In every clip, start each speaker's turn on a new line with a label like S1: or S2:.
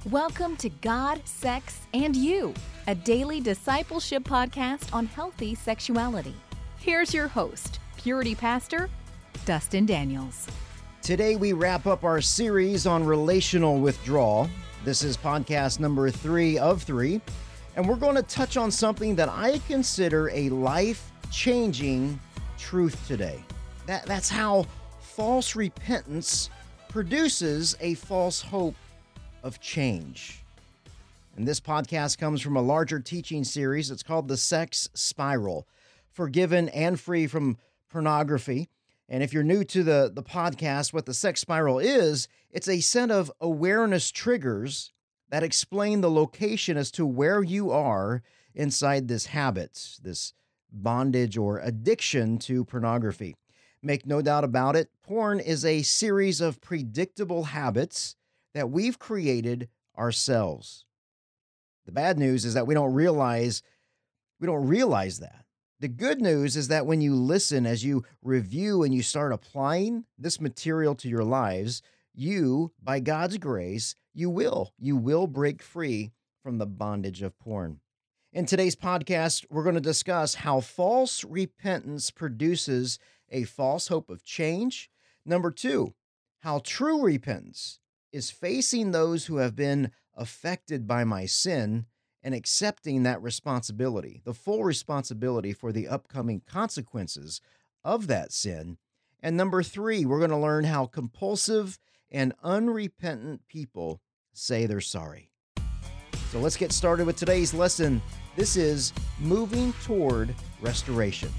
S1: Welcome to God, Sex, and You, a daily discipleship podcast on healthy sexuality. Here's your host, Purity Pastor, Dustin Daniels.
S2: Today we wrap up our series on relational withdrawal. This is podcast number 3 of 3, and we're going to touch on something that I consider a life-changing truth today. That's how false repentance produces a false hope of change. And this podcast comes from a larger teaching series. It's called The Sex Spiral, Forgiven and Free from Pornography. And if you're new to the podcast, what the Sex Spiral is, it's a set of awareness triggers that explain the location as to where you are inside this habit, this bondage or addiction to pornography. Make no doubt about it, porn is a series of predictable habits that we've created ourselves. The bad news is that we don't realize that. The good news is that when you listen, as you review and you start applying this material to your lives, you, by God's grace, you will break free from the bondage of porn. In today's podcast, we're going to discuss how false repentance produces a false hope of change. Number 2, how true repentance is facing those who have been affected by my sin and accepting that responsibility, the full responsibility for the upcoming consequences of that sin. And number 3, we're going to learn how compulsive and unrepentant people say they're sorry. So let's get started with today's lesson. This is Moving Toward Restoration.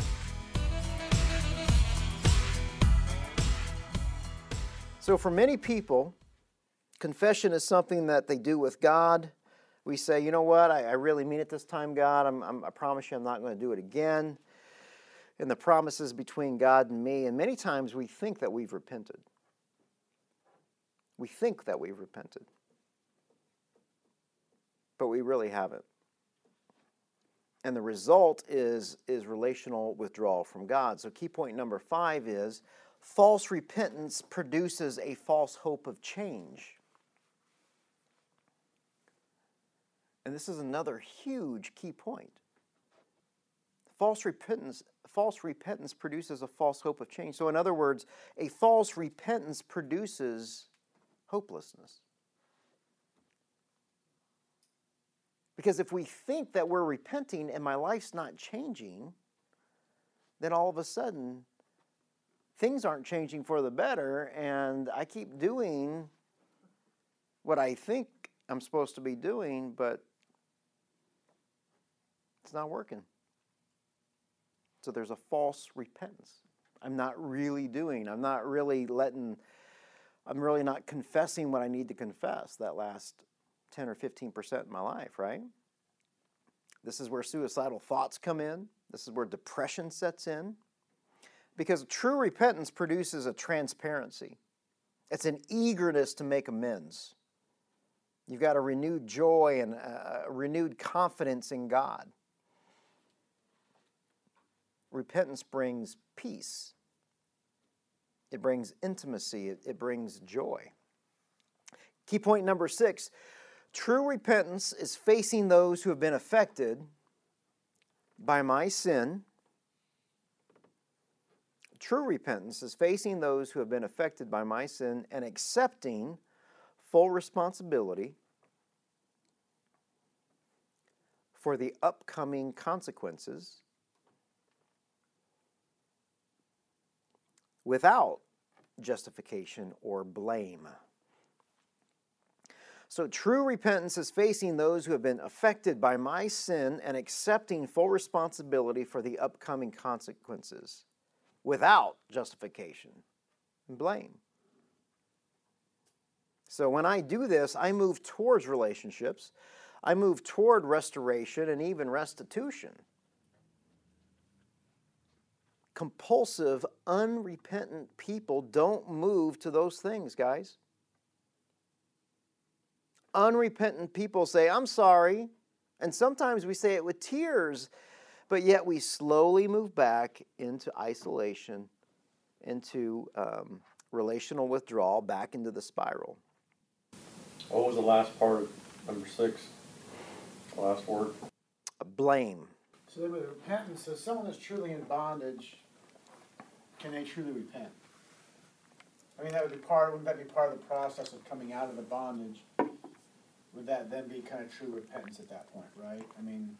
S2: So for many people, confession is something that they do with God. We say, you know what, I really mean it this time, God. I promise you I'm not going to do it again. And the promise is between God and me. And many times we think that we've repented. We think that we've repented. But we really haven't. And the result is relational withdrawal from God. So key point number 5 is false repentance produces a false hope of change. And this is another huge key point. False repentance produces a false hope of change. So in other words, a false repentance produces hopelessness. Because if we think that we're repenting and my life's not changing, then all of a sudden things aren't changing for the better, and I keep doing what I think I'm supposed to be doing, but it's not working. So there's a false repentance. I'm not really not confessing what I need to confess that last 10 or 15% of my life, right? This is where suicidal thoughts come in. This is where depression sets in. Because true repentance produces a transparency. It's an eagerness to make amends. You've got a renewed joy and a renewed confidence in God. Repentance brings peace. It brings intimacy. It brings joy. Key point number 6, true repentance is facing those who have been affected by my sin. True repentance is facing those who have been affected by my sin and accepting full responsibility for the upcoming consequences without justification or blame. So true repentance is facing those who have been affected by my sin and accepting full responsibility for the upcoming consequences without justification and blame. So when I do this, I move towards relationships. I move toward restoration and even restitution. Compulsive, unrepentant people don't move to those things, guys. Unrepentant people say, I'm sorry. And sometimes we say it with tears, but yet we slowly move back into isolation, into relational withdrawal, back into the spiral.
S3: What was the last part of number 6? The last word?
S2: Blame.
S4: So then with repentance, so someone that's truly in bondage, can they truly repent? I mean, wouldn't that be part of the process of coming out of the bondage? Would that then be kind of true repentance at that point, right? I mean,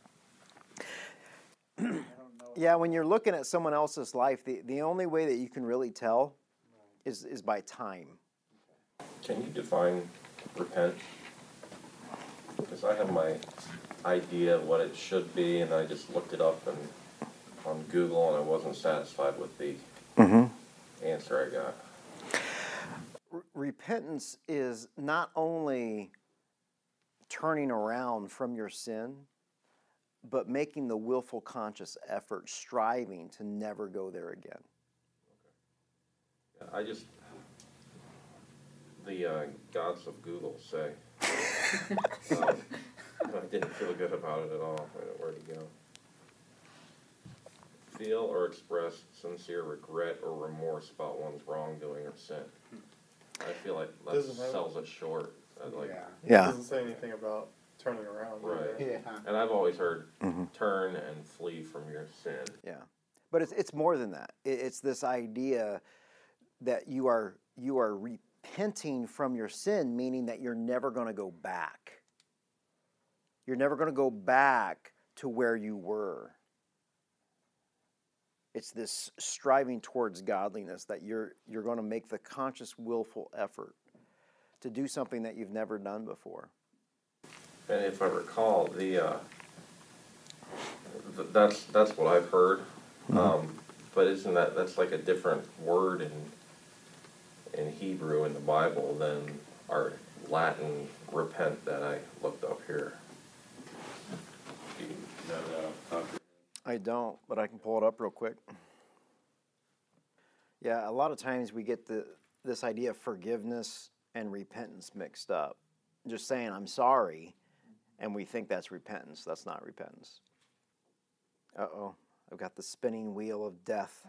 S4: I don't know.
S2: Yeah, when you're looking at someone else's life, the only way that you can really tell is by time.
S5: Can you define repent? Because I have my idea of what it should be, and I just looked it up on Google, and I wasn't satisfied with the answer I got.
S2: Repentance is not only turning around from your sin, but making the willful conscious effort, striving to never go there again.
S5: I just, the gods of Google say, I didn't feel good about it at all. Where'd it go? Feel or express sincere regret or remorse about one's wrongdoing or sin. I feel like that sells it short.
S3: It doesn't say anything about turning around.
S5: Right.
S4: Yeah.
S5: And I've always heard turn and flee from your sin.
S2: Yeah, but it's more than that. It's this idea that you are repenting from your sin, meaning that you're never going to go back. You're never going to go back to where you were. It's this striving towards godliness that you're going to make the conscious, willful effort to do something that you've never done before.
S5: And if I recall, that's what I've heard. But isn't that's like a different word in Hebrew in the Bible than our Latin repent that I looked up here? Do you know that?
S2: I don't, but I can pull it up real quick. Yeah, a lot of times we get this idea of forgiveness and repentance mixed up. Just saying, I'm sorry, and we think that's repentance. That's not repentance. Uh-oh, I've got the spinning wheel of death.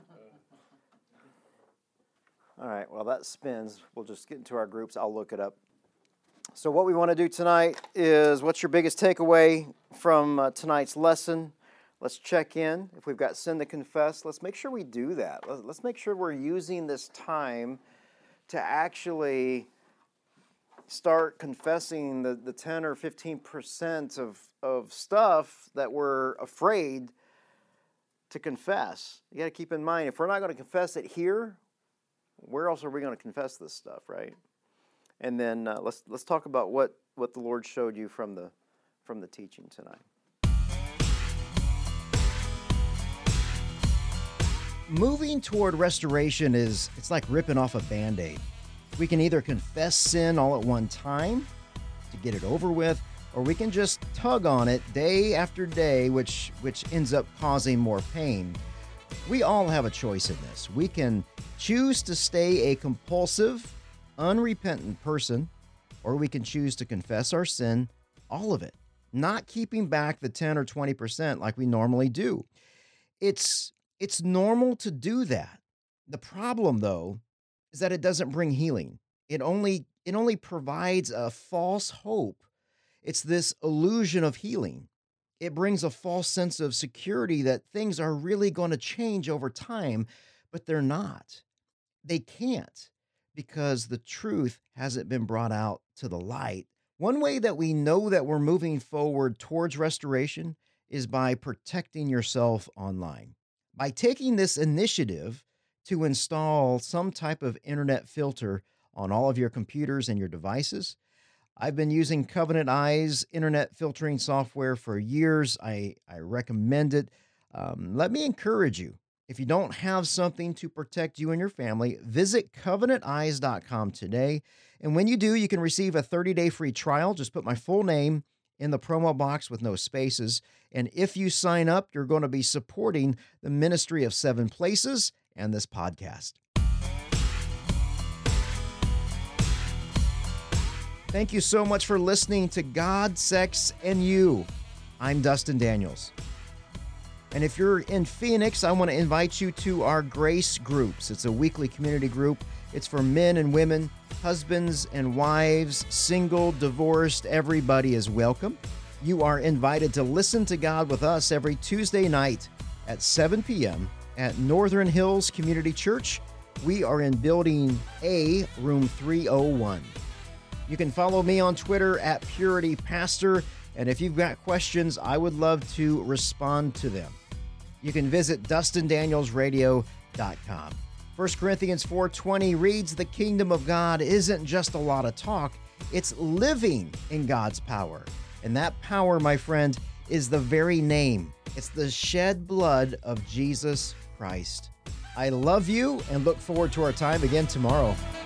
S2: All right, well, that spins. We'll just get into our groups. I'll look it up. So what we want to do tonight is, what's your biggest takeaway from tonight's lesson? Let's check in. If we've got sin to confess, let's make sure we do that. Let's make sure we're using this time to actually start confessing the 10 or 15% of stuff that we're afraid to confess. You got to keep in mind, if we're not going to confess it here, where else are we going to confess this stuff, right? And then let's talk about what the Lord showed you from the teaching tonight.
S6: Moving toward restoration it's like ripping off a Band-Aid. We can either confess sin all at one time to get it over with, or we can just tug on it day after day, which ends up causing more pain. We all have a choice in this. We can choose to stay a compulsive, unrepentant person, or we can choose to confess our sin, all of it, not keeping back the 10 or 20% like we normally do. It's normal to do that. The problem, though, is that it doesn't bring healing. It only provides a false hope. It's this illusion of healing. It brings a false sense of security that things are really going to change over time, but they're not. They can't, because the truth hasn't been brought out to the light. One way that we know that we're moving forward towards restoration is by protecting yourself online. By taking this initiative to install some type of internet filter on all of your computers and your devices. I've been using Covenant Eyes internet filtering software for years. I recommend it. Let me encourage you. If you don't have something to protect you and your family, visit CovenantEyes.com today. And when you do, you can receive a 30-day free trial. Just put my full name in the promo box with no spaces. And if you sign up, you're going to be supporting the ministry of Seven Places and this podcast. Thank you so much for listening to God, Sex, and You. I'm Dustin Daniels.
S2: And if you're in Phoenix, I want to invite you to our Grace Groups. It's a weekly community group. It's for men and women, husbands and wives, single, divorced, everybody is welcome. You are invited to listen to God with us every Tuesday night at 7 p.m. at Northern Hills Community Church. We are in Building A, Room 301. You can follow me on Twitter at Purity Pastor, and if you've got questions, I would love to respond to them. You can visit DustinDanielsRadio.com. 1 Corinthians 4:20 reads, "The kingdom of God isn't just a lot of talk, it's living in God's power." And that power, my friend, is the very name. It's the shed blood of Jesus Christ. I love you and look forward to our time again tomorrow.